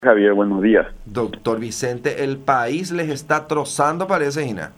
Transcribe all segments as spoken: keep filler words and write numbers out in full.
Javier, buenos días. Doctor Vicente, el país les está trozando, parece, Gina.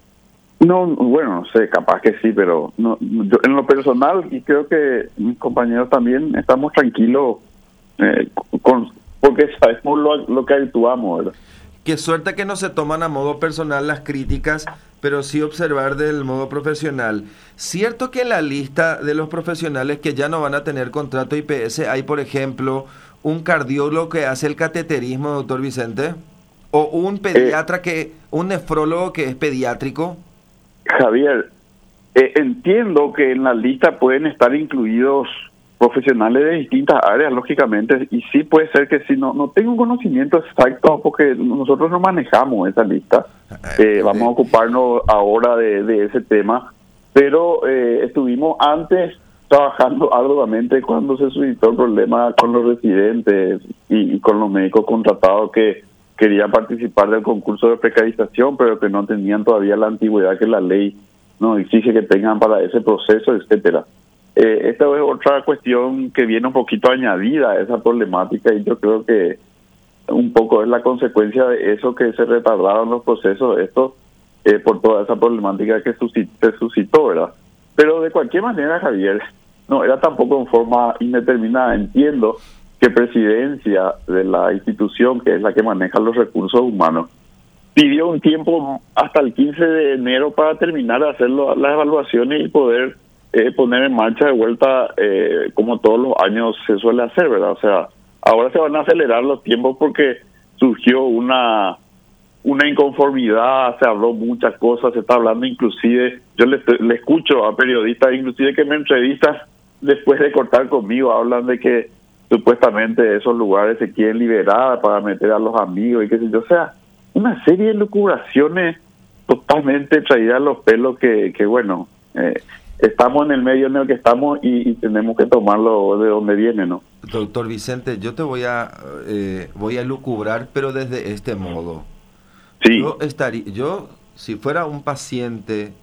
No, bueno, no sé, capaz que sí, pero no, yo, en lo personal, y creo que mis compañeros también, estamos tranquilos eh, con, porque sabemos lo, lo que actuamos, ¿verdad? Qué suerte que no se toman a modo personal las críticas, pero sí observar del modo profesional. Cierto que en la lista de los profesionales que ya no van a tener contrato I P S hay, por ejemplo, un cardiólogo que hace el cateterismo, doctor Vicente, o un pediatra Eh, que, un nefrólogo que es pediátrico. Javier, eh, entiendo que en la lista pueden estar incluidos profesionales de distintas áreas, lógicamente, y sí puede ser que sí, no, no tengo un conocimiento exacto porque nosotros no manejamos esa lista, eh, vamos a ocuparnos ahora de, de ese tema, pero eh, estuvimos antes trabajando arduamente cuando se suscitó el problema con los residentes y, y con los médicos contratados que querían participar del concurso de precarización, pero que no tenían todavía la antigüedad que la ley nos exige que tengan para ese proceso, etcétera. Eh, esta es otra cuestión que viene un poquito añadida a esa problemática y yo creo que un poco es la consecuencia de eso que se retardaron los procesos estos eh, por toda esa problemática que suscitó, se suscitó, ¿verdad? Pero de cualquier manera, Javier, no era tampoco en forma indeterminada. Entiendo que presidencia de la institución, que es la que maneja los recursos humanos, pidió un tiempo hasta el quince de enero para terminar de hacer lo, las evaluaciones y poder eh, poner en marcha de vuelta, eh, como todos los años se suele hacer, ¿verdad? O sea, ahora se van a acelerar los tiempos porque surgió una una inconformidad, se habló muchas cosas, se está hablando inclusive, yo le, le escucho a periodistas inclusive que me entrevistan después de cortar conmigo, hablan de que supuestamente esos lugares se quieren liberar para meter a los amigos y qué sé yo, o sea, una serie de lucubraciones totalmente traídas a los pelos que, que bueno, eh, estamos en el medio en el que estamos y, y tenemos que tomarlo de donde viene, ¿no? Doctor Vicente, yo te voy a, eh, voy a lucubrar, pero desde este modo. Sí. Yo estaría, yo si fuera un paciente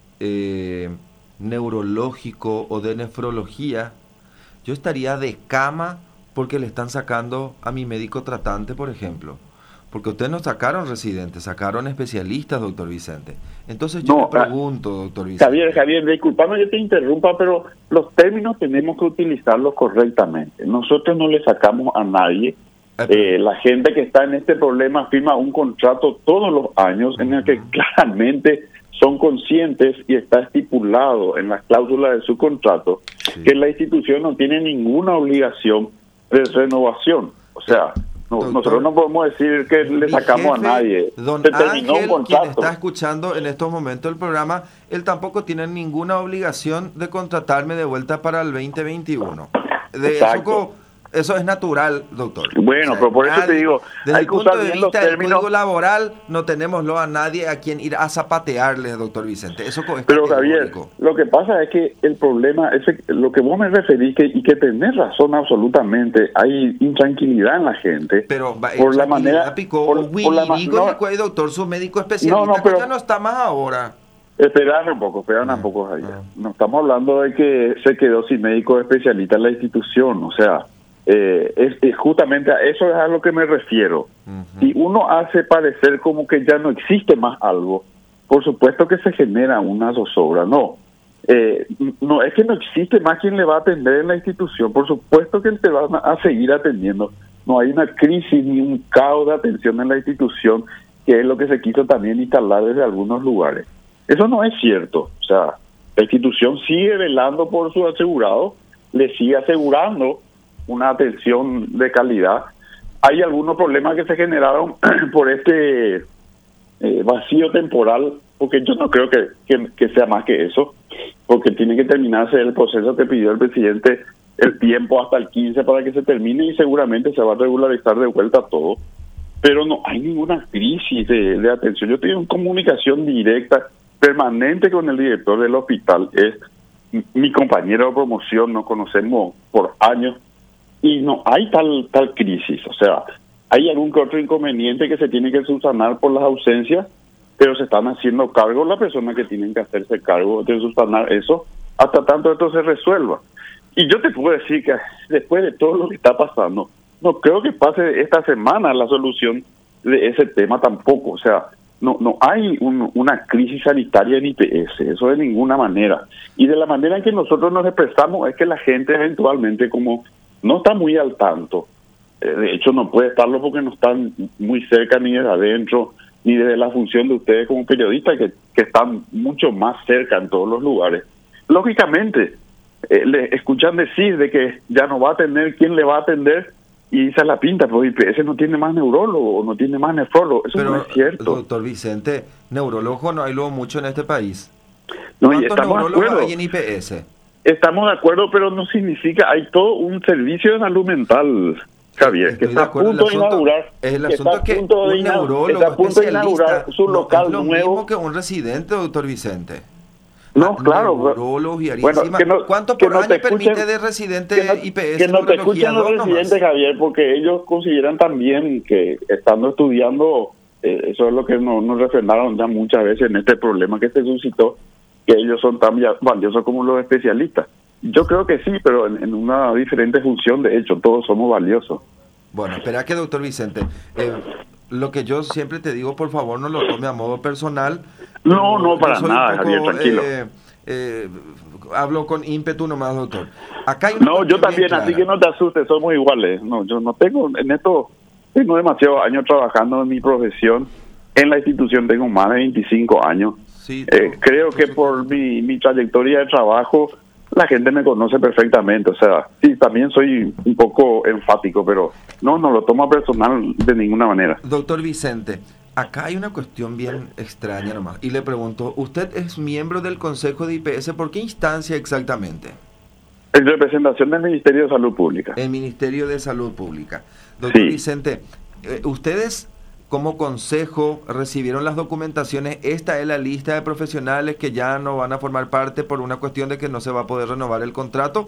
eh, neurológico o de nefrología, yo estaría de cama porque le están sacando a mi médico tratante, por ejemplo. Porque ustedes no sacaron residentes, sacaron especialistas, doctor Vicente. Entonces yo No, le pregunto, doctor Vicente. Javier, Javier, disculpame que te interrumpa, pero los términos tenemos que utilizarlos correctamente. Nosotros no le sacamos a nadie. Eh, la gente que está en este problema firma un contrato todos los años en el que claramente son conscientes y está estipulado en las cláusulas de su contrato, sí, que la institución no tiene ninguna obligación de renovación. O sea, no, Doctor, nosotros no podemos decir que le sacamos jefe, a nadie. Don Se terminó Ángel, un contrato. Quien está escuchando en estos momentos el programa, él tampoco tiene ninguna obligación de contratarme de vuelta para el veinte veintiuno. De eso, eso es natural, doctor. Bueno, o sea, pero por nadie, eso te digo, desde hay el que punto usar de bien vista los del código laboral, no tenemos a nadie a quien ir a zapatearle, doctor Vicente. Eso es Pero Javier, lo que pasa es que el problema es que lo que vos me referís que, y que tenés razón absolutamente, hay intranquilidad en la gente. Pero por la manera, picó, por, por la digo, no, doctor, su médico especialista, no, no, pero, ya no está más ahora. Esperar un poco, esperar un poco, Javier. No estamos hablando de que se quedó sin médico especialista en la institución, o sea, Eh, es, es justamente a eso es a lo que me refiero. Uh-huh. Si uno hace parecer como que ya no existe más algo, por supuesto que se genera una zozobra. No, eh, no es que no existe más quien le va a atender en la institución. Por supuesto que te van a seguir atendiendo. No hay una crisis ni un caos de atención en la institución, que es lo que se quiso también instalar desde algunos lugares. Eso no es cierto. O sea, la institución sigue velando por su asegurado, le sigue asegurando una atención de calidad. Hay algunos problemas que se generaron por este eh, vacío temporal, porque yo no creo que, que, que sea más que eso, porque tiene que terminarse el proceso que pidió el presidente, el tiempo hasta el quince para que se termine y seguramente se va a regularizar de vuelta todo, pero no hay ninguna crisis de, de atención. Yo tengo comunicación directa, permanente con el director del hospital, es mi compañero de promoción, nos conocemos por años, y no hay tal tal crisis. O sea, hay algún que otro inconveniente que se tiene que subsanar por las ausencias, pero se están haciendo cargo las personas que tienen que hacerse cargo de subsanar eso hasta tanto esto se resuelva. Y yo te puedo decir que después de todo lo que está pasando, no creo que pase esta semana la solución de ese tema tampoco. O sea, no no hay un, una crisis sanitaria en I P S, eso de ninguna manera. Y de la manera en que nosotros nos expresamos es que la gente eventualmente, como no está muy al tanto, eh, de hecho no puede estarlo porque no están muy cerca ni desde adentro, ni desde la función de ustedes como periodistas, que, que están mucho más cerca en todos los lugares. Lógicamente, eh, le escuchan decir de que ya no va a tener quién le va a atender, y esa es la pinta, porque I P S no tiene más neurólogo, no tiene más nefrólogo. Eso Pero, no es cierto. Doctor Vicente, neurólogo no hay luego mucho en este país. No, y ¿Cuántos estamos de neurólogos acuerdo. hay en I P S? Estamos de acuerdo, pero no significa, hay todo un servicio de salud mental, Javier, que Estoy de está a acuerdo. punto El de asunto- inaugurar, el que asunto está a es que punto de un ina- neurólogo está a punto de inaugurar especialista su no local es lo nuevo. mismo que un residente, doctor Vicente. No, Ah, claro. neurólogos y Bueno, encima, que no- ¿cuánto que por no te año permite escuchen- de residente que no, I P S que no te neurología? escuchen los Dos nomás. residentes, Javier, porque ellos consideran también que estando estudiando, eh, eso es lo que nos, nos refrenaron ya muchas veces en este problema que se suscitó, que ellos son tan via- valiosos como los especialistas. Yo creo que sí, pero en, en una diferente función, de hecho, todos somos valiosos. Bueno, espera que, doctor Vicente, eh, lo que yo siempre te digo, por favor, no lo tome a modo personal. No, pero no, yo para soy un nada, poco, Javier, tranquilo. eh, eh, hablo con ímpetu nomás, doctor. Acá hay una No, yo cuestión también, bien así clara. que no te asustes, somos iguales. No, yo no tengo, en esto, tengo demasiados años trabajando en mi profesión. En la institución tengo más de veinticinco años. Sí, Eh, tú- creo tú- que tú- por mi, mi trayectoria de trabajo, la gente me conoce perfectamente. O sea, sí, también soy un poco enfático, pero no, no lo tomo personal de ninguna manera. Doctor Vicente, acá hay una cuestión bien extraña nomás. Y le pregunto, ¿usted es miembro del Consejo de I P S? ¿Por qué instancia exactamente? En representación del Ministerio de Salud Pública. El Ministerio de Salud Pública. Doctor Sí. Vicente, eh, ustedes como consejo recibieron las documentaciones. Esta es la lista de profesionales que ya no van a formar parte por una cuestión de que no se va a poder renovar el contrato.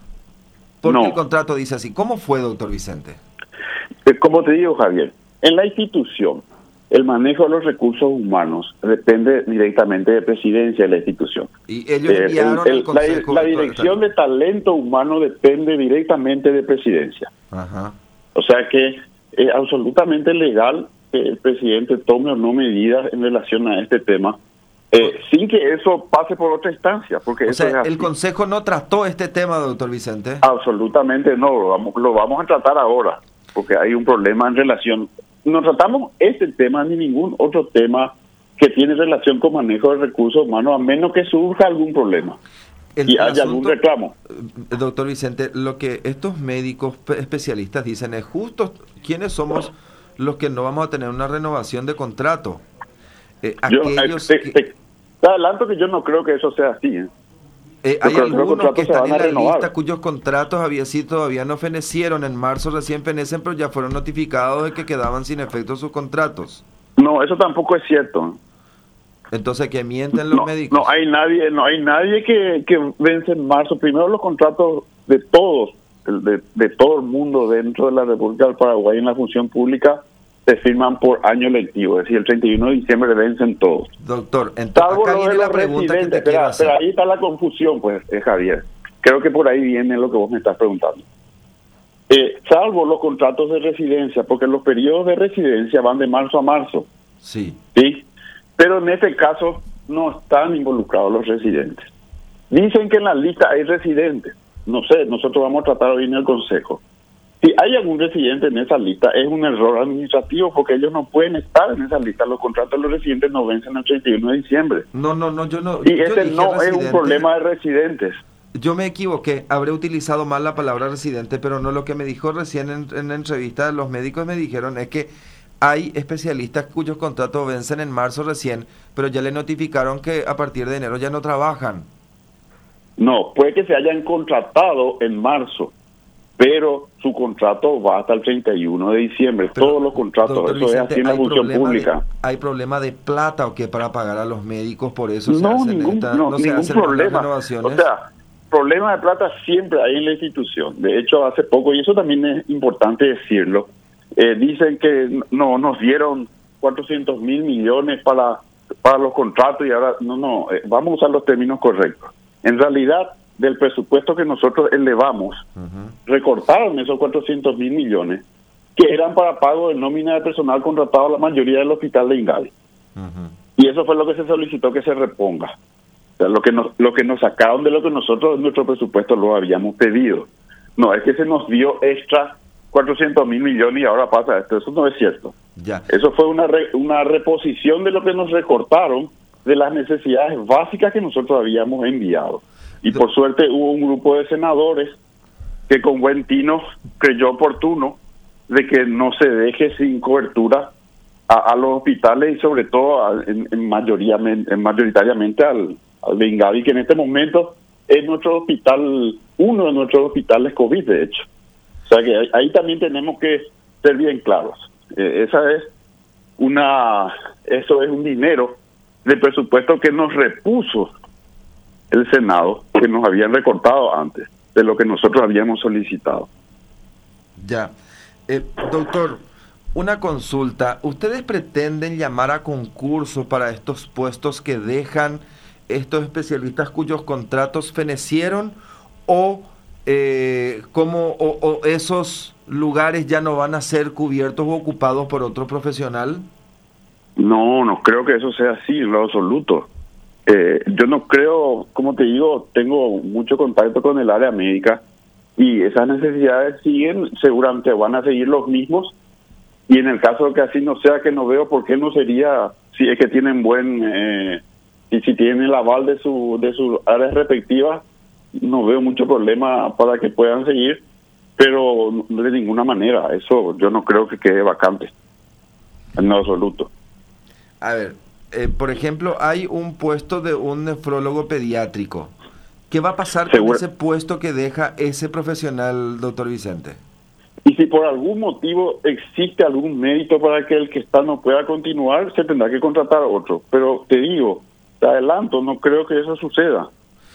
Porque No. el contrato dice así. ¿Cómo fue, doctor Vicente? Eh, Como te digo, Javier, en la institución, el manejo de los recursos humanos depende directamente de presidencia de la institución. Y ellos Eh, enviaron el- al el- la, consejo. la dirección de talento humano depende directamente de presidencia. Ajá. O sea que es absolutamente legal que el presidente tome o no medidas en relación a este tema, eh, sin que eso pase por otra instancia, porque O eso sea, es así. el consejo no trató este tema, doctor Vicente. Absolutamente no, lo vamos, lo vamos a tratar ahora, porque hay un problema en relación. No tratamos este tema ni ningún otro tema que tiene relación con manejo de recursos humanos, a menos que surja algún problema El- y el haya algún asunto- reclamo. Eh, Doctor Vicente, lo que estos médicos pe- especialistas dicen es justo quiénes somos los que no vamos a tener una renovación de contrato. Eh, Yo aquellos eh, te, que- te- te adelanto que yo no creo que eso sea así. ¿eh? eh, yo hay creo que los algunos contratos que se están van en a la renovar. lista cuyos contratos había sido todavía no fenecieron. En marzo recién fenecen, pero ya fueron notificados de que quedaban sin efecto sus contratos. No, eso tampoco es cierto. Entonces, que mienten los No, médicos. no hay nadie, no hay nadie que, que vence en marzo. Primero los contratos de todos, de, de todo el mundo dentro de la República del Paraguay en la función pública se firman por año lectivo, es decir, el treinta y uno de diciembre vencen todos. Doctor, entonces Salvo acá lo de viene la los pregunta que residentes, te quiero pero, hacer. pero ahí está la confusión, pues, eh, Javier. Creo que por ahí viene lo que vos me estás preguntando. Eh, salvo los contratos de residencia, porque los periodos de residencia van de marzo a marzo. Sí. ¿Sí? Pero en este caso no están involucrados los residentes. Dicen que en la lista hay residentes. No sé, nosotros vamos a tratar hoy en el Consejo. Si hay algún residente en esa lista, es un error administrativo porque ellos no pueden estar en esa lista. Los contratos de los residentes no vencen el treinta y uno de diciembre. No, no, no, yo no. Y yo ese dije no es un residente. problema de residentes. Yo me equivoqué, habré utilizado mal la palabra residente, pero no, lo que me dijo recién en, en la entrevista, los médicos me dijeron es que hay especialistas cuyos contratos vencen en marzo recién, pero ya le notificaron que a partir de enero ya no trabajan. No, puede que se hayan contratado en marzo, pero su contrato va hasta el treinta y uno de diciembre. Pero, todos los contratos, doctor eso Vicente, es así en la ¿hay función problema pública. de- ¿Hay problema de plata o qué para pagar a los médicos? Por eso se No, hacen ningún, esta- no, no se ningún hacen más las problema. renovaciones. O sea, problema de plata siempre hay en la institución. De hecho, hace poco, y eso también es importante decirlo, eh, dicen que no nos dieron cuatrocientos mil millones para, para los contratos y ahora, no, no, eh, vamos a usar los términos correctos. En realidad, del presupuesto que nosotros elevamos, Ujú. recortaron esos cuatrocientos mil millones que eran para pago de nómina de personal contratado a la mayoría del hospital de Ingavi. Uh-huh. Y eso fue lo que se solicitó que se reponga. O sea, lo que nos, lo que nos sacaron de lo que nosotros en nuestro presupuesto lo habíamos pedido. No, es que se nos dio extra cuatrocientos mil millones y ahora pasa esto. Eso no es cierto. Ya. Eso fue una re, una reposición de lo que nos recortaron de las necesidades básicas que nosotros habíamos enviado. Y por suerte hubo un grupo de senadores que con buen tino creyó oportuno de que no se deje sin cobertura a, a los hospitales y sobre todo a, en, en, mayoría, en mayoritariamente al, al de Ingavi, que en este momento es nuestro hospital, uno de nuestros hospitales COVID, de hecho. O sea que ahí, ahí también tenemos que ser bien claros. Eh, esa es una, eso es un dinero del presupuesto que nos repuso el Senado, que nos habían recortado antes de lo que nosotros habíamos solicitado. Ya. Eh, doctor, una consulta. ¿Ustedes pretenden llamar a concurso para estos puestos que dejan estos especialistas cuyos contratos fenecieron o, eh, como, o, o esos lugares ya no van a ser cubiertos o ocupados por otro profesional? No, no creo que eso sea así en lo absoluto. Eh, yo no creo, como te digo, tengo mucho contacto con el área médica y esas necesidades siguen, seguramente van a seguir los mismos, y en el caso de que así no sea, que no veo por qué no sería, si es que tienen buen, eh, y si tienen el aval de su de sus áreas respectivas, no veo mucho problema para que puedan seguir, pero de ninguna manera, eso yo no creo que quede vacante, en lo absoluto. A ver, eh, por ejemplo, hay un puesto de un nefrólogo pediátrico. ¿Qué va a pasar con Seguro. ese puesto que deja ese profesional, doctor Vicente? Y si por algún motivo existe algún mérito para que el que está no pueda continuar, se tendrá que contratar a otro. Pero te digo, te adelanto, no creo que eso suceda.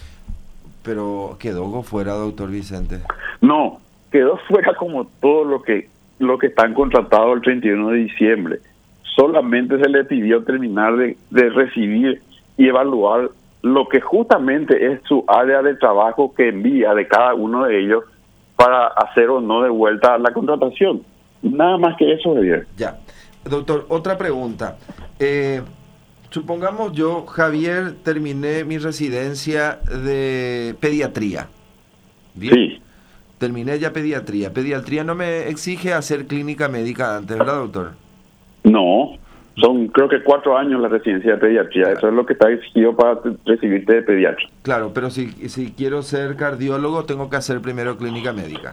Pero quedó fuera, doctor Vicente. No, quedó fuera como todo lo que lo que están contratados el treinta y uno de diciembre. Solamente se le pidió terminar de, de recibir y evaluar lo que justamente es su área de trabajo que envía de cada uno de ellos para hacer o no de vuelta la contratación. Nada más que eso, Javier. Ya. Doctor, otra pregunta. Eh, supongamos yo, Javier, terminé mi residencia de pediatría. ¿Bien? Sí. Terminé ya pediatría. Pediatría no me exige hacer clínica médica antes, ¿verdad, doctor? No. Son creo que cuatro años la residencia de pediatría. Claro. Eso es lo que está exigido para recibirte de pediatría. Claro, pero si, si quiero ser cardiólogo, tengo que hacer primero clínica médica.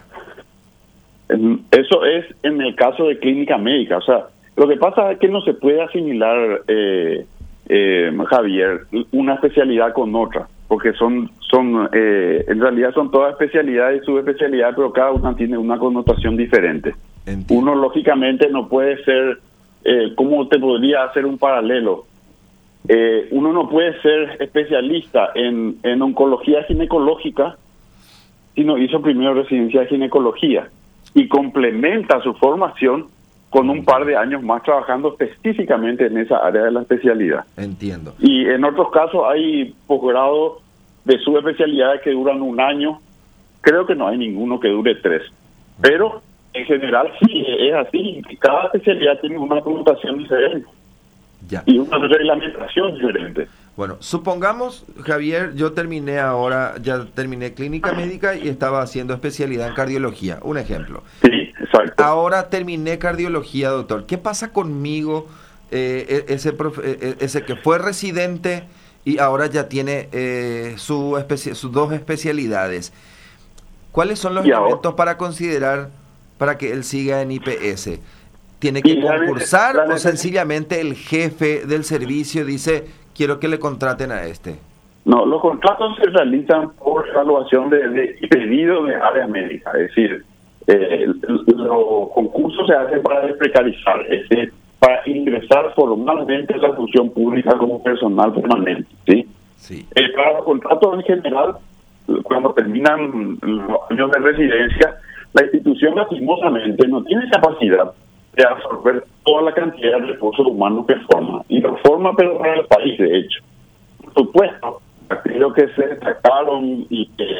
Eso es en el caso de clínica médica. O sea, lo que pasa es que no se puede asimilar, eh, eh, Javier, una especialidad con otra. Porque son, son eh, en realidad son todas especialidades y subespecialidades, pero cada una tiene una connotación diferente. Entiendo. Uno, lógicamente, no puede ser... Eh, ¿Cómo te podría hacer un paralelo? Eh, uno no puede ser especialista en, en oncología ginecológica si no hizo primero residencia de ginecología y complementa su formación con un par de años más trabajando específicamente en esa área de la especialidad. Entiendo. Y en otros casos hay posgrado de subespecialidades que duran un año. Creo que no hay ninguno que dure tres. Pero... en general sí, es así. Cada especialidad tiene una connotación diferente. Ya. Y una reglamentación diferente. Bueno, supongamos, Javier, yo terminé ahora, ya terminé clínica médica y estaba haciendo especialidad en cardiología. Un ejemplo. Sí, exacto. Ahora terminé cardiología, doctor. ¿Qué pasa conmigo, eh, ese, profe, ese que fue residente y ahora ya tiene eh, su especi- sus dos especialidades? ¿Cuáles son los y elementos ahora, para considerar para que él siga en I P S? ¿Tiene que concursar la, la, o sencillamente el jefe del servicio dice, quiero que le contraten a este? No, los contratos se realizan por evaluación de, de pedido de área médica. Es decir, eh, los concursos se hacen para desprecarizar, es decir, para ingresar formalmente a la función pública como personal permanente. ¿Sí? Sí. Eh, para los contratos en general, cuando terminan los años de residencia, la institución lastimosamente no tiene capacidad de absorber toda la cantidad de recursos humanos que forma. Y lo forma, pero para el país, de hecho. Por supuesto, aquellos que se destacaron y que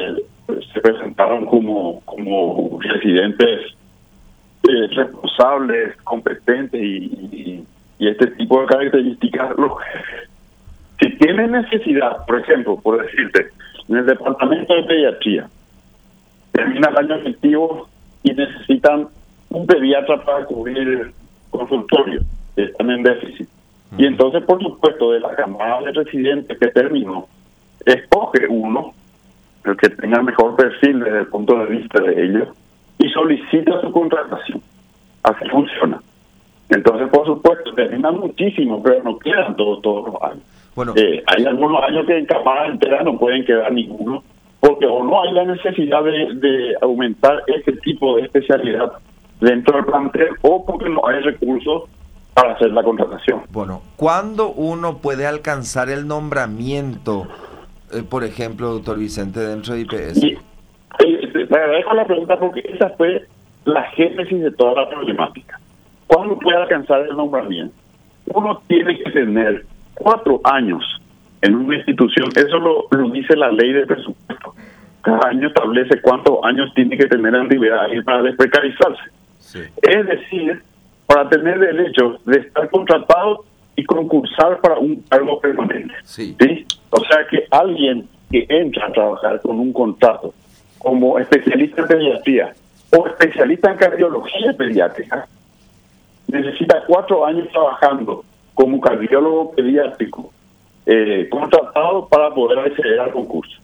pues, se presentaron como, como residentes eh, responsables, competentes y, y, y este tipo de características. Los jefes, si tienen necesidad, por ejemplo, por decirte, en el departamento de pediatría, termina el año lectivo y necesitan un pediatra para cubrir el consultorio, están en déficit. Y entonces, por supuesto, de la camada de residentes que terminó, escoge uno, el que tenga mejor perfil desde el punto de vista de ellos, y solicita su contratación. Así funciona. Entonces, por supuesto, terminan muchísimo, pero no quedan todos, todos los años. Bueno, eh, hay algunos años que en camada entera no pueden quedar ninguno, porque o no hay la necesidad de, de aumentar este tipo de especialidad dentro del plantel, o porque no hay recursos para hacer la contratación. Bueno, ¿cuándo uno puede alcanzar el nombramiento, eh, por ejemplo, doctor Vicente, dentro de I P S? Y, eh, te agradezco la pregunta porque esa fue la génesis de toda la problemática. ¿Cuándo puede alcanzar el nombramiento? Uno tiene que tener cuatro años en una institución. Eso lo, lo dice la ley de presupuesto. Cada año establece cuántos años tiene que tener antigüedad ahí para desprecarizarse. Sí. Es decir, para tener derecho de estar contratado y concursar para un cargo permanente. Sí. ¿Sí? O sea que alguien que entra a trabajar con un contrato como especialista en pediatría o especialista en cardiología pediátrica necesita cuatro años trabajando como cardiólogo pediátrico eh, contratado para poder acceder al concurso.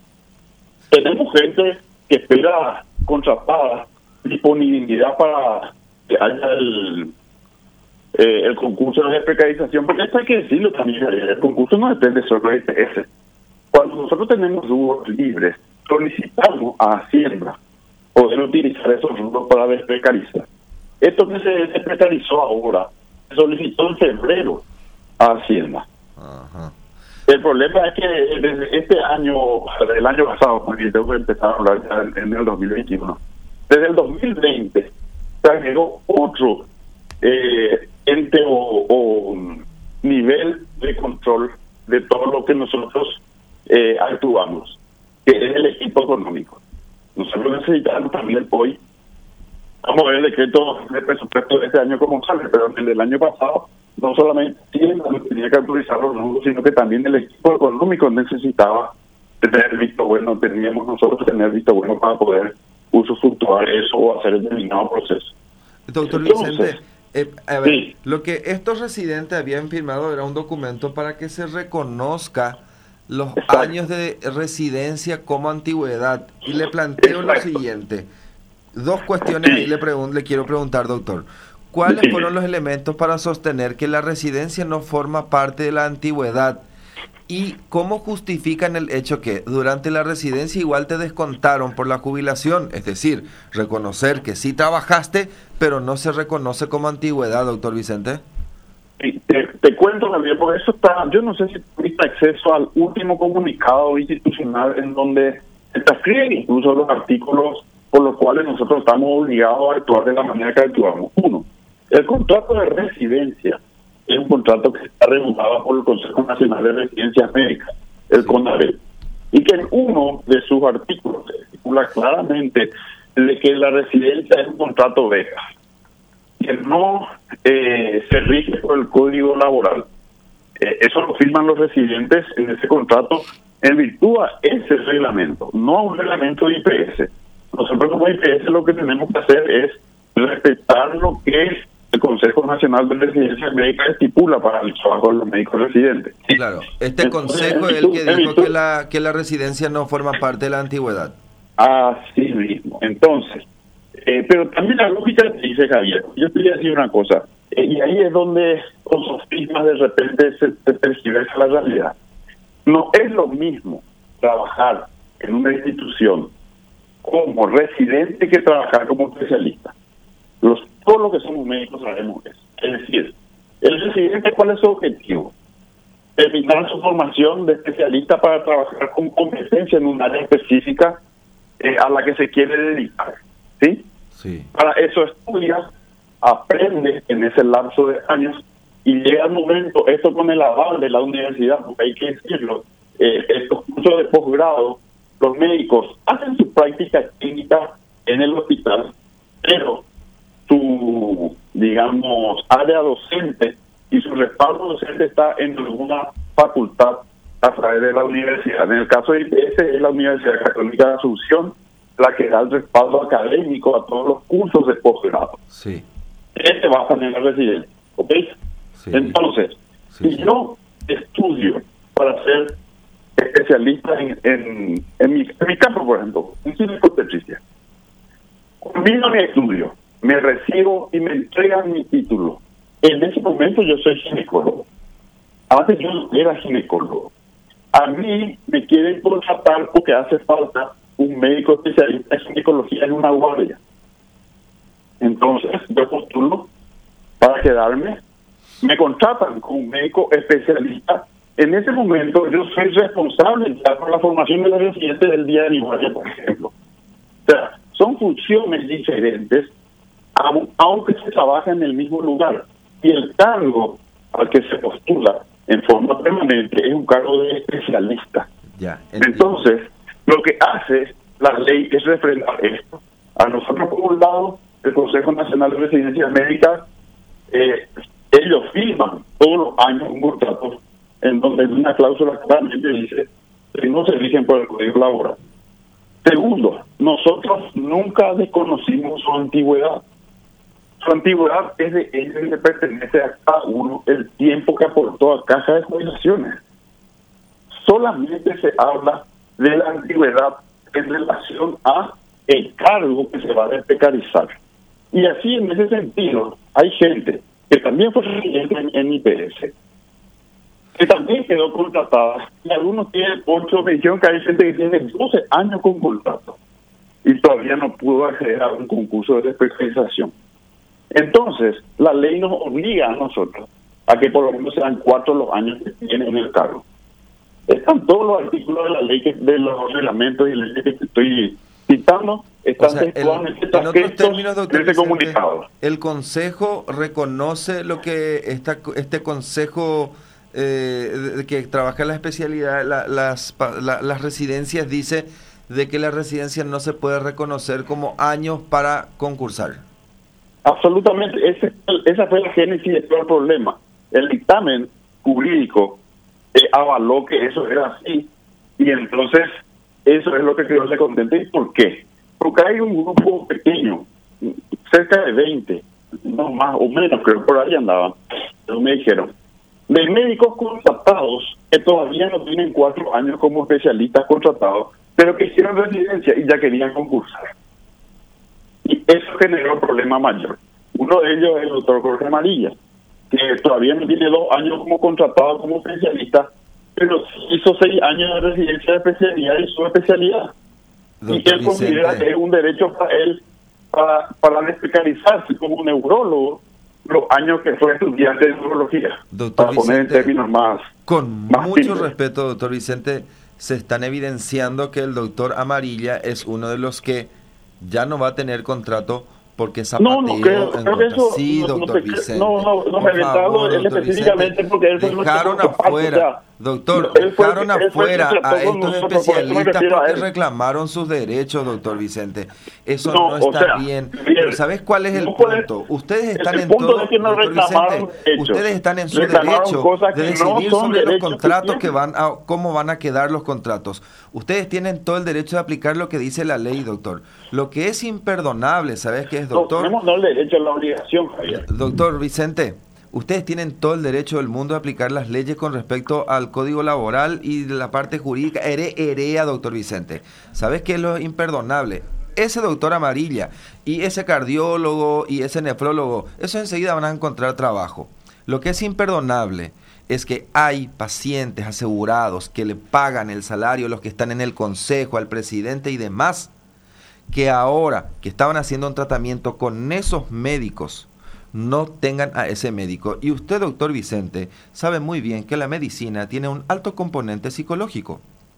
Tenemos gente que espera contratada disponibilidad para que haya el, eh, el concurso de precarización, porque esto hay que decirlo también, el concurso no depende solo de I P S. Cuando nosotros tenemos rubros libres, solicitamos a Hacienda poder utilizar esos rubros para desprecarizar. Esto que se desprecarizó ahora, se solicitó en febrero a Hacienda. Ajá. El problema es que desde este año, el año pasado, porque tengo que empezar a hablar ya en, en el dos mil veintiuno, desde el dos mil veinte se agregó otro eh, ente o, o nivel de control de todo lo que nosotros eh, actuamos, que es el equipo económico. Nosotros necesitamos también hoy, vamos a ver el decreto de presupuesto de este año como sale, pero en el del año pasado no solamente tenía que autorizar los números, sino que también el equipo económico necesitaba tener visto bueno, teníamos nosotros tener visto bueno para poder usufructuar eso o hacer el determinado proceso. Doctor Entonces, Vicente, eh, a ver, sí. lo que estos residentes habían firmado era un documento para que se reconozca los Exacto. años de residencia como antigüedad. Y le planteo Exacto. lo siguiente. Dos cuestiones Sí. ahí le, pregun- le quiero preguntar, doctor. ¿Cuáles Sí. fueron los elementos para sostener que la residencia no forma parte de la antigüedad? ¿Y cómo justifican el hecho que durante la residencia igual te descontaron por la jubilación? Es decir, reconocer que sí trabajaste, pero no se reconoce como antigüedad, doctor Vicente. Sí, te, te cuento también, porque eso está, yo no sé si tuviste acceso al último comunicado institucional en donde se transcriben incluso los artículos por los cuales nosotros estamos obligados a actuar de la manera que actuamos. Uno, el contrato de residencia es un contrato que está regulado por el Consejo Nacional de Residencias Médicas, el Sí. CONAREL, y que en uno de sus artículos se estipula claramente de que la residencia es un contrato beca, que no eh, se rige por el Código Laboral. Eh, eso lo firman los residentes en ese contrato en virtud a ese reglamento, no a un reglamento de I P S. Nosotros como I P S lo que tenemos que hacer es respetar lo que el Consejo Nacional de Residencias Médicas estipula para el trabajo de los médicos residentes. Claro, este Entonces, consejo es en el que virtud- dijo en virtud- que la, que la residencia no forma parte de la antigüedad. Así mismo. Entonces, eh, pero también la lógica te dice, Javier, yo te voy a decir una cosa, eh, y ahí es donde con sofismas de repente se, se tergiversa la realidad. No es lo mismo trabajar en una institución como residente que trabajar como especialista. Los, todos los que somos médicos sabemos eso. Es decir, el residente, ¿cuál es su objetivo? Terminar su formación de especialista para trabajar con competencia en un área específica eh, a la que se quiere dedicar. ¿Sí? Sí. Para eso estudia, aprende en ese lapso de años y llega el momento, esto con el aval de la universidad, porque hay que decirlo, eh, estos cursos de posgrado los médicos hacen su práctica clínica en el hospital, pero su, digamos, área docente y su respaldo docente está en alguna facultad a través de la universidad. En el caso de I P S es la Universidad Católica de Asunción la que da el respaldo académico a todos los cursos de posgrado. Sí. Este va a tener la residencia, ¿ok? Sí. Entonces, Sí, si sí. yo estudio para ser especialista en, en, en, mi, en mi campo, por ejemplo, en ginecoobstetricia, combino mi estudio, me recibo y me entregan mi título. En ese momento yo soy ginecólogo. Antes yo no era ginecólogo. A mí me quieren contratar porque hace falta un médico especialista en ginecología en una guardia. Entonces yo postulo para quedarme, me contratan con un médico especialista. En ese momento yo soy responsable ya por la formación de los residentes del día de mi guardia, por ejemplo. O sea, son funciones diferentes, aunque se trabaja en el mismo lugar. Y el cargo al que se postula en forma permanente es un cargo de especialista. Ya, entonces, lo que hace la ley es refrendar esto. A nosotros, por un lado, el Consejo Nacional de Residencias Médicas, eh, ellos firman todos los años un contrato en donde hay una cláusula claramente dice que no se rigen por el Código Laboral. Segundo, nosotros nunca desconocimos su antigüedad. Su antigüedad es de ellos y le pertenece a cada uno el tiempo que aportó a Caja de Jubilaciones. Solamente se habla de la antigüedad en relación a el cargo que se va a desprecarizar. Y así, en ese sentido, hay gente que también fue residente en, en I P S, que también quedó contratada, y algunos tienen ocho, me dijeron que hay gente que tiene doce años con contrato y todavía no pudo acceder a un concurso de desprecarización. Entonces, la ley nos obliga a nosotros a que por lo menos sean cuatro los años que tienen en el cargo. Están todos los artículos de la ley, que, de los reglamentos y leyes que estoy citando, están o sea, textualmente el, en otros términos, doctor en ese Vicente, comunicado. ¿el Consejo reconoce lo que esta, este Consejo eh, que trabaja en la especialidad, la, las, la, las residencias, dice de que la residencia no se puede reconocer como años para concursar? Absolutamente, ese, esa fue la génesis de todo el problema. El dictamen jurídico eh, avaló que eso era así, y entonces eso es lo que creó el descontento. ¿Y por qué? Porque hay un grupo pequeño, cerca de veinte, no más o menos, creo que por ahí andaban, pero me dijeron, de médicos contratados que todavía no tienen cuatro años como especialistas contratados, pero que hicieron residencia y ya querían concursar. Y eso generó un problema mayor. Uno de ellos es el doctor Jorge Amarilla, que todavía no tiene dos años como contratado como especialista, pero hizo seis años de residencia de especialidad y su especialidad. Doctor y él Vicente, considera que es un derecho para él para, para desprecarizarse como un neurólogo los años que fue estudiante de neurología. Doctor para poner Vicente, en términos más con más mucho simples. respeto, doctor Vicente, se están evidenciando que el doctor Amarilla es uno de los que ya no va a tener contrato porque zapateó no, no creo, en creo que eso, sí, no, doctor no, Vicente. No, no, no por me he favor, él doctor específicamente Vicente, porque él fue dejaron nuestro afuera, o sea, doctor, él fue, dejaron él fue afuera trató a con estos nosotros, por eso me especialistas refiero a porque él. reclamaron sus derechos, doctor Vicente. Eso No, no, o está sea, bien. bien, Pero ¿sabes cuál es el no puede- punto? Ustedes están el en punto todo, es que no doctor reclamaron Vicente, hechos. ustedes están en su Reclamaron derecho cosas de que no decidir son sobre los derechos que contratos que tienen. van a, cómo van a quedar los contratos. Ustedes tienen todo el derecho de aplicar lo que dice la ley, doctor. Lo que es imperdonable, ¿sabes qué es, No, doctor? tenemos no el derecho a la obligación, Javier. Doctor Vicente, ustedes tienen todo el derecho del mundo a aplicar las leyes con respecto al código laboral y de la parte jurídica. Ere, erea, doctor Vicente. ¿Sabes qué es lo imperdonable? Ese doctor Amarilla y ese cardiólogo y ese nefrólogo, eso enseguida van a encontrar trabajo. Lo que es imperdonable es que hay pacientes asegurados que le pagan el salario, los que están en el consejo, al presidente y demás, que ahora que estaban haciendo un tratamiento con esos médicos, no tengan a ese médico. Y usted, doctor Vicente, sabe muy bien que la medicina tiene un alto componente psicológico.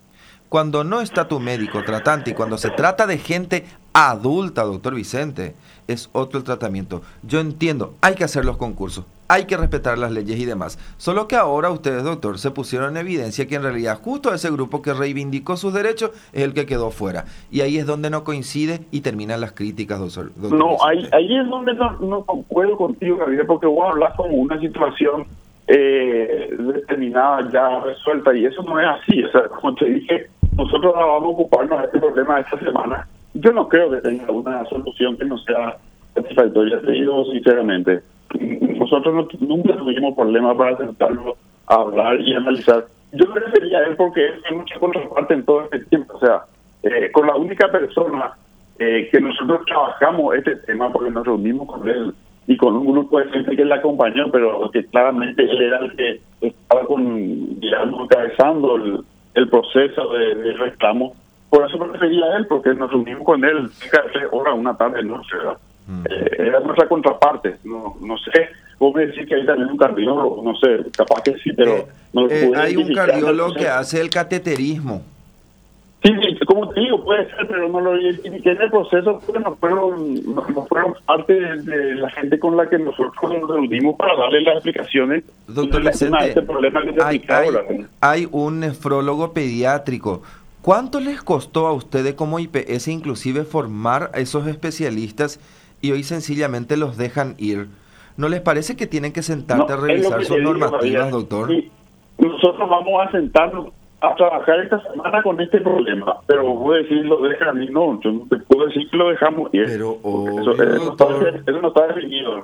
Cuando no está tu médico tratante y cuando se trata de gente adulta, doctor Vicente, es otro el tratamiento. Yo entiendo, hay que hacer los concursos, hay que respetar las leyes y demás. Solo que ahora ustedes, doctor, se pusieron en evidencia que en realidad justo ese grupo que reivindicó sus derechos es el que quedó fuera. Y ahí es donde no coincide y terminan las críticas, doctor, doctor No, ahí, Vicente. ahí es donde no, no concuerdo contigo, Javier, porque vos hablas como una situación eh, determinada, ya resuelta, y eso no es así. O sea, como te dije, nosotros vamos a ocuparnos de este problema esta semana. Yo no creo que tenga una solución que no sea satisfactoria, te digo sinceramente. Nosotros no, nunca tuvimos problemas para sentarlo a hablar y analizar. Yo me refería a él porque él tiene mucha contraparte en todo este tiempo. O sea, eh, con la única persona eh, que nosotros trabajamos este tema, porque nos reunimos con él y con un grupo de gente que le acompañó, pero que claramente él era el que estaba con, digamos, encabezando el, el proceso de, de reclamo. Por eso me refería a él, porque nos reunimos con él cerca de tres horas, una tarde, noche, ¿verdad? Mm. Eh, era nuestra contraparte. No no sé, vos me decís que hay también un cardiólogo, no sé, capaz que sí, pero... Eh, no eh, hay un cardiólogo que hace el cateterismo. Sí, sí, como te digo, puede ser, pero no lo identifiqué en el proceso porque no fueron, no, no fueron parte de, de la gente con la que nosotros nos reunimos para darle las explicaciones. Doctor Vicente, este problema que hay, hay, hay un nefrólogo pediátrico. ¿Cuánto les costó a ustedes como I P S inclusive formar a esos especialistas y hoy sencillamente los dejan ir? ¿No les parece que tienen que sentarte no, a revisar sus normativas, digo, doctor? Sí, nosotros vamos a sentarnos a trabajar esta semana con este problema, pero voy a decir lo dejan y no, yo no te puedo decir que lo dejamos ir. Pero obvio, eso, eso, no está, eso no está definido.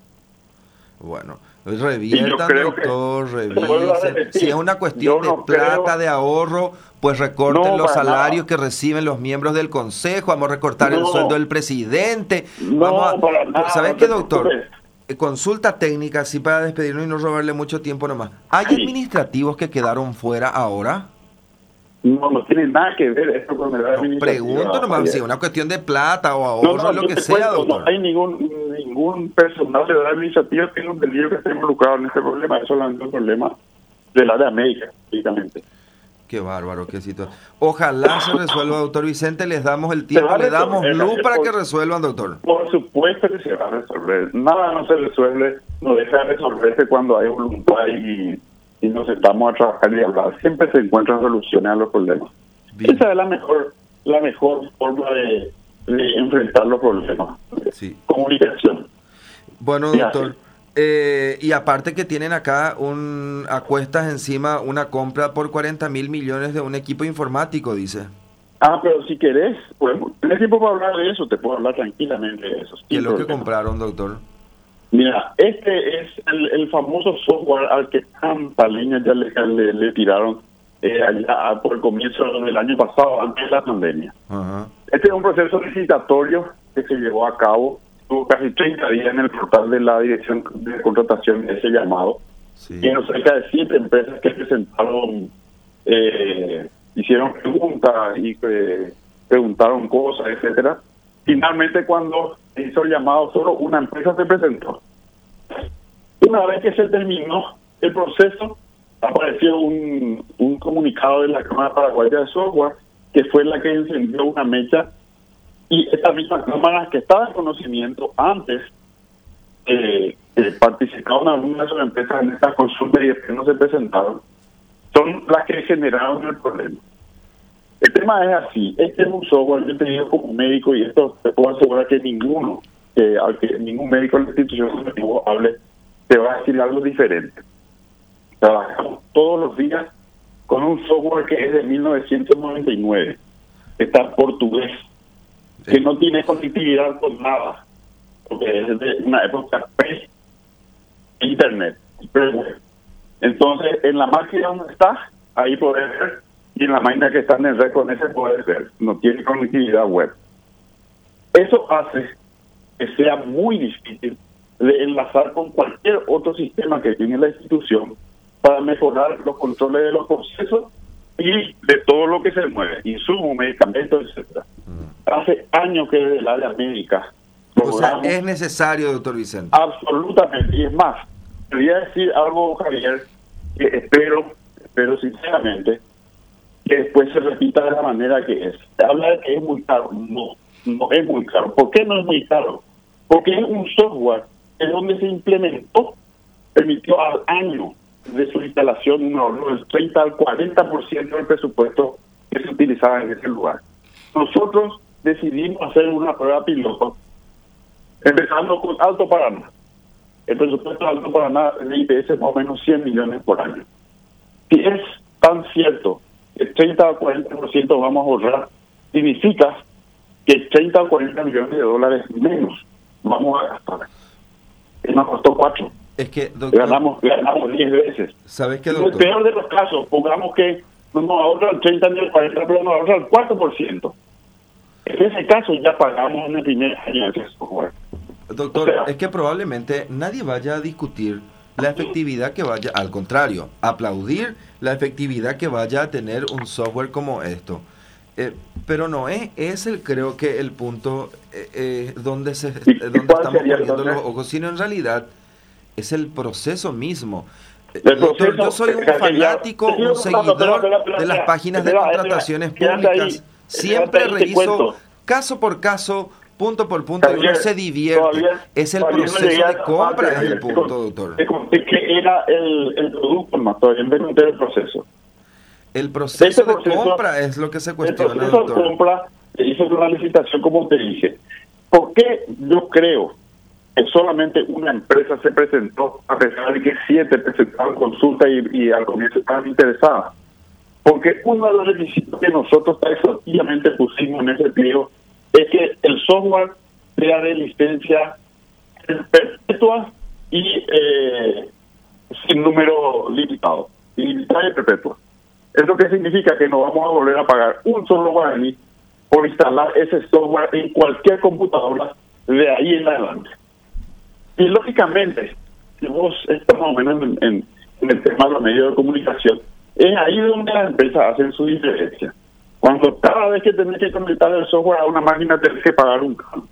Bueno, reviertan, doctor, revisen. Si es una cuestión no de plata, creo, de ahorro, pues recorten no, los salarios nada. que reciben los miembros del consejo, vamos a recortar no, el sueldo del presidente. No, vamos a, para nada, ¿sabes no qué, doctor? Preocupes. Consulta técnica, así para despedirnos y no robarle mucho tiempo nomás. ¿Hay sí. administrativos que quedaron fuera ahora? No, no tiene nada que ver esto con el administrativo. Pregunto nomás, si es una cuestión de plata o ahorro, no, no, lo que sea, cuento, doctor. No hay ningún ningún personal del área administrativa que tenga entendido que esté involucrado en este problema. Es solamente un problema del área médica, básicamente. Qué bárbaro, qué situación. Ojalá se resuelva, doctor Vicente. Les damos el tiempo, le damos luz para que resuelvan, doctor. Por supuesto que se va a resolver. Nada no se resuelve, no deja de resolverse cuando hay voluntad y, y nos sentamos a trabajar y hablar. Siempre se encuentran soluciones a los problemas. Bien. Esa es la mejor, la mejor forma de, de enfrentar los problemas. Sí. Comunicación. Bueno, doctor. Eh, y aparte que tienen acá un a cuestas encima una compra por cuarenta mil millones de un equipo informático, dice. Ah, pero si querés, pues, ¿tenés tiempo para hablar de eso? Te puedo hablar tranquilamente de eso. ¿Qué es lo que compraron, doctor? Mira, este es el, el famoso software al que tanta leña ya le, le, le tiraron eh, allá por el comienzo del año pasado, antes de la pandemia. Uh-huh. Este es un proceso licitatorio que se llevó a cabo. Tuvo casi treinta días en el portal de la dirección de contratación de ese llamado. Sí. Y en cerca de siete empresas que presentaron, eh, hicieron preguntas y eh, preguntaron cosas, etcétera. Finalmente, cuando se hizo el llamado, solo una empresa se presentó. Una vez que se terminó el proceso, apareció un, un comunicado de la Cámara Paraguaya de Software, que fue la que encendió una mecha. Y esta misma cámara que estaba en conocimiento antes eh, eh, participaron algunas de sus empresas en esta consulta y después no se presentaron, son las que generaron el problema. El tema es así, este es un software, yo te digo como médico, y esto te puedo asegurar que ninguno, eh, al que ningún médico de la institución educativa hable, te va a decir algo diferente. Trabajamos todos los días con un software que es de mil novecientos noventa y nueve, está en portugués, que no tiene conectividad con nada, porque es de una época pre-internet, pre-web. Entonces, en la máquina donde está, ahí puedes ver, y en la máquina que está en el red con ese puedes ver, no tiene conectividad web. Eso hace que sea muy difícil de enlazar con cualquier otro sistema que tiene la institución para mejorar los controles de los procesos y de todo lo que se mueve, insumos, medicamentos, etcétera. Hace años que desde el área médica. O sea, es necesario, doctor Vicente. Absolutamente. Y es más, quería decir algo, Javier, que espero, espero sinceramente, que después se repita de la manera que es. Se habla de que es muy caro. No, no es muy caro. ¿Por qué no es muy caro? Porque es un software en donde se implementó, permitió al año de su instalación un ahorro del treinta al cuarenta por ciento del presupuesto que se utilizaba en ese lugar. Nosotros decidimos hacer una prueba piloto, empezando con Alto Paraná. El presupuesto de Alto Paraná de I P S es más o menos cien millones por año. Si es tan cierto que treinta o cuarenta por ciento vamos a ahorrar, significa que treinta o cuarenta millones de dólares menos vamos a gastar. Y nos costó cuatro. Es que, doctor, ganamos ganamos diez veces. ¿Sabes qué, doctor? En el peor de los casos, pongamos que no nos ahorra el treinta ni el cuarenta, pero nos ahorra el cuatro por ciento. En ese caso ya pagamos en el primer año de ese software. Doctor, o sea, es que probablemente nadie vaya a discutir la efectividad que vaya, al contrario, aplaudir la efectividad que vaya a tener un software como esto. Eh, pero no es, es el, creo que el punto eh, eh, donde se ¿Y donde cuál estamos sería, poniendo doctor? los ojos, sino en realidad es el proceso mismo. Eh, El Doctor, proceso, yo soy un espera, fanático, espera, un espera, seguidor espera, espera, espera, de las espera, páginas de espera, espera, contrataciones quédate públicas. ahí, Siempre quédate ahí, te reviso cuento. caso por caso, punto por punto, y uno Javier, se divierte. todavía- Es el todavía no proceso llegué a de esa compra, parte, es el Javier. punto, Te doctor. Te conté que era el, el producto, más todavía en vez de contar el proceso. El proceso Este de proceso- compra es lo que se El cuestiona, proceso de doctor. compra se hizo una licitación, como te dije. ¿Por qué yo creo que solamente una empresa se presentó, a pesar de que siete presentaron consulta y, y al comienzo estaban interesadas? Porque uno de los requisitos que nosotros taxativamente pusimos en ese pliego es que el software sea de licencia perpetua y eh, sin número limitado, ilimitada y perpetua. ¿Eso qué significa? Que no vamos a volver a pagar un solo guaraní por instalar ese software en cualquier computadora de ahí en adelante. Y lógicamente, si vos estás más o menos en, en, en el tema de los medios de comunicación, es ahí donde las empresas hacen su diferencia. Cuando cada vez que tenés que conectar el software a una máquina tenés que pagar un cambio.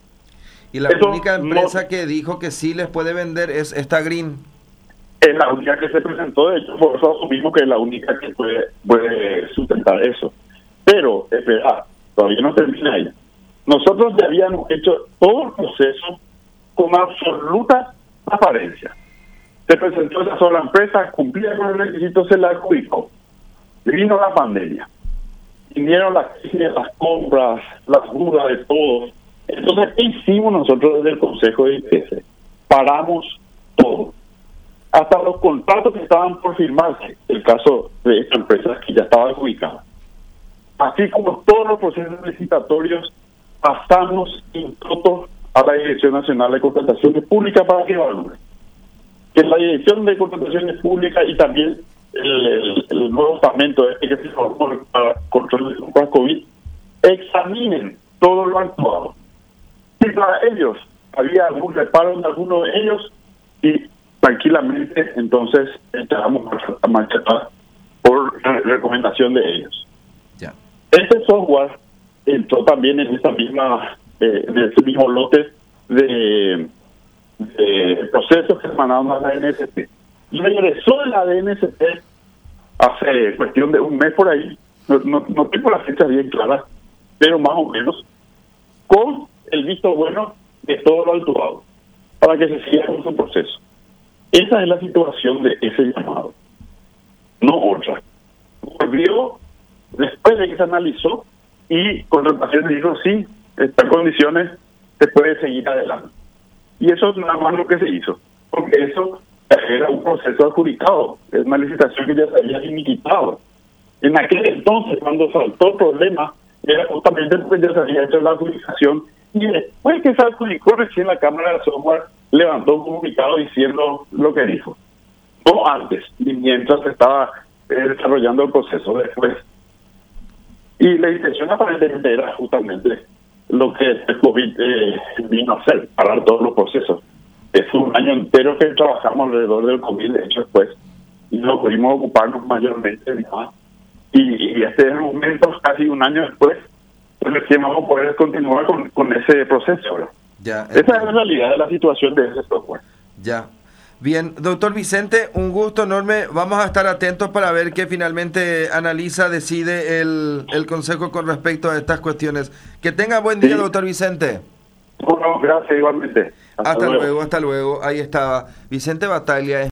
Y la Eso única empresa no- que dijo que sí les puede vender es esta Green. Es la única que se presentó, de hecho, por eso asumimos que es la única que puede, puede sustentar eso. Pero, espera, todavía no termina ahí. Nosotros ya habíamos hecho todo el proceso con absoluta transparencia. Se presentó esa sola empresa, cumplía con el requisito, se la adjudicó. Vino la pandemia. Vinieron las crisis, las compras, las dudas de todos. Entonces, ¿qué hicimos nosotros desde el Consejo de I P S? Paramos todo. Hasta los contratos que estaban por firmarse, el caso de esta empresa que ya estaba adjudicada. Así como todos los procesos licitatorios, pasamos en toto a la Dirección Nacional de Contrataciones Públicas para que evalúe. Que la Dirección de Contrataciones Públicas y también el, el, el nuevo estamento este que se formó para control de compras COVID, examinen todo lo actuado. Si para ellos había algún reparo en alguno de ellos, y tranquilamente entonces entramos a marcha atrás por re- recomendación de ellos. Ya. Este software entró también en esta misma eh, en ese mismo lote de, de procesos que emanaron a la N S P. Regresó de la N S P hace cuestión de un mes por ahí, no, no, no tengo la fecha bien clara, pero más o menos, con el visto bueno de todo lo actuado, para que se siga con su proceso. Esa es la situación de ese llamado, no otra. Volvió después de que se analizó y Contrataciones dijo, sí, estas condiciones se puede seguir adelante. Y eso es nada más lo que se hizo, porque eso era un proceso adjudicado, es una licitación que ya se había finiquitado. En aquel entonces, cuando saltó el problema, era justamente porque ya se había hecho la adjudicación, y después que se adjudicó, recién la Cámara de Software levantó un comunicado diciendo lo que dijo. No antes, ni mientras se estaba eh, desarrollando el proceso, después. Y la intención aparentemente era justamente lo que el COVID eh, vino a hacer, parar todos los procesos. Es un año entero que trabajamos alrededor del COVID, de hecho, después, y no pudimos ocuparnos mayormente de nada. Y, y este momento, casi un año después, pues recién vamos a poder continuar con, con ese proceso, ¿verdad? Ya, Esa es la realidad de la situación de ese software. Ya. Bien, doctor Vicente, un gusto enorme. Vamos a estar atentos para ver qué finalmente analiza, decide el, el Consejo con respecto a estas cuestiones. Que tenga buen día, sí. Doctor Vicente. Bueno, gracias igualmente. Hasta, hasta luego. luego, hasta luego. Ahí estaba Vicente Bataglia.